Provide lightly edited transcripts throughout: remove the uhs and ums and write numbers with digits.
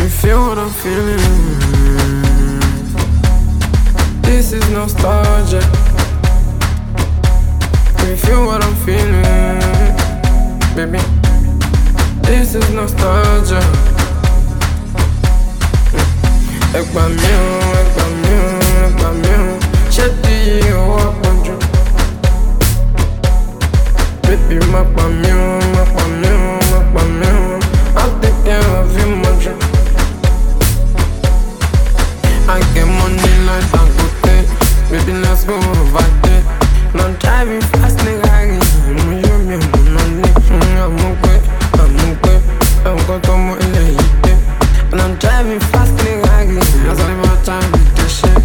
you feel what I'm feeling? This is nostalgia. Do you feel what I'm feeling? Baby, this is nostalgia. Ẹgbà mi o, ẹgbà mi o, ẹgbà mi o. Ṣé tí owó àpọ̀jù? Baby, má pa mí o, má pa mí o, má pa mí o. I'll take care of you, my dream. I get money like Dangote. Baby, let's go over there. Not driving fast, nigga. And I'm driving fast, nigga. That's all my time with this shit.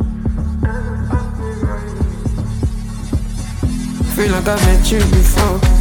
Feel like I've met you before.